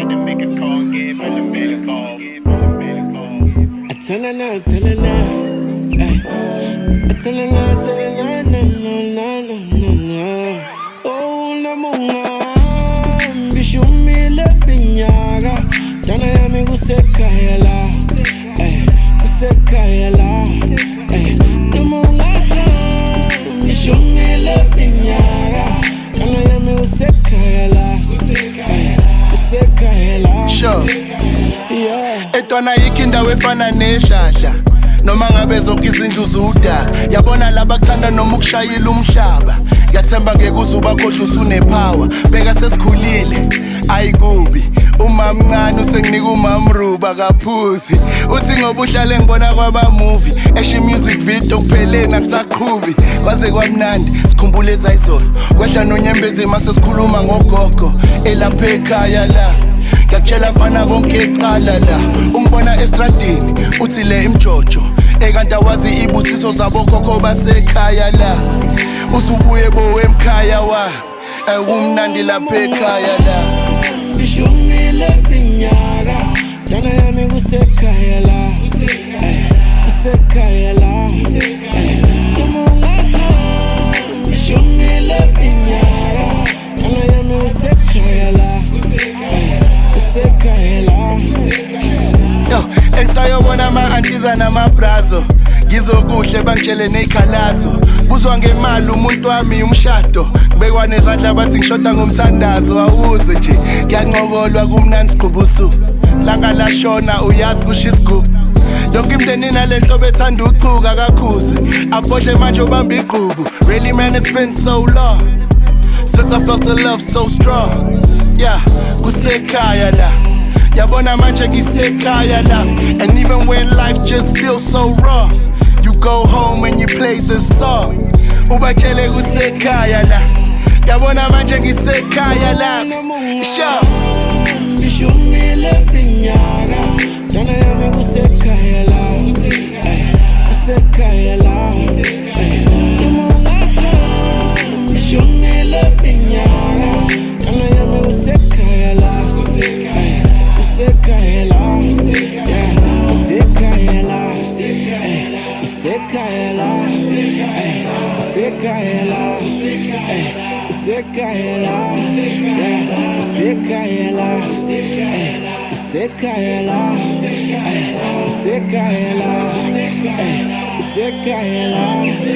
Tell her now, ay. Tell her now, no. Oh, namunga, bishumile pinyaga. Jana yami gusekayela, ay. Gusekayela, ay. Namunga, bishumile pinyaga. Jana yami gusekayela, ay. Gusekayela. Sure. Yeah. Etwana ikindawo efana nehlahla noma ngabe zonke izindlu zudaka yabona laba kuthanda noma ukushayila umhlaba yathemba ngeke uzuba kodwa usunepower beka sesikhulile ayikubi uma mncane usenginika umamruba kaphuzi uthi ngoba uhlale ngibona kwaba movie eshe music video kupheleni akusaqhubi kwaze kwamnandi sikhumbule ezayizolo kwehla nonyembezi mase sikhuluma ngogogo elapha ekhaya la ngiyakutshela mfana konke eqala la ungibona estradini uthi le imjojo ekanti awazi ibusiso zabokhokho basekhaya la usubuye bo emkhaya wa kumnandi lapha ekhaya la bishumile pinyaga jana yami kusekhaya la kusekhaya la bishumile pinyaga jana yami kusekhaya la Yo, engisayobona ama-antiza namabrazo ngizokuhle bangitshele neyikhalazo buzwa ngemali umuntu wami umshado ngibekwa nezandla bathi ngishoda ngomthandazo awuze nje ngiyancokolwa kumnandi siqhuba usuku langa lashona uyazi kusho isigubhu yonke imndeni nale nhlobo ethanda uchuka kakhuzwe abhodle manje ubamba igqubu really man it's been so long since I felt the love so strong yeah kusekhaya la yabona manje ngisekhaya la and even when life just feels so raw you go home and you play this song ubatshele kusekhaya la yabona manje ngisekhaya la sure bishumile pinyaga jana yami kusekhaya la kusekhaya la bishumile pinyaga jana yami kusekhaya la Sekayela, Sekayela, Sekayela, Sekayela, Sekayela, Sekayela, Sekayela,